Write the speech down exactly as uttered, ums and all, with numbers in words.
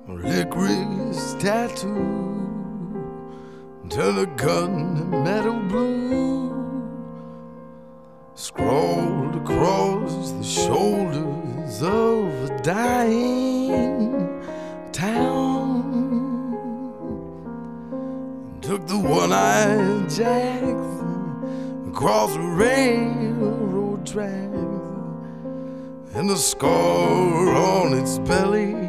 a licorice tattoo, turn a gun to metal blue, scrawled across the shoulders of a dying town. Took the one-eyed Jacks across the railroad tracks, and the scar on its belly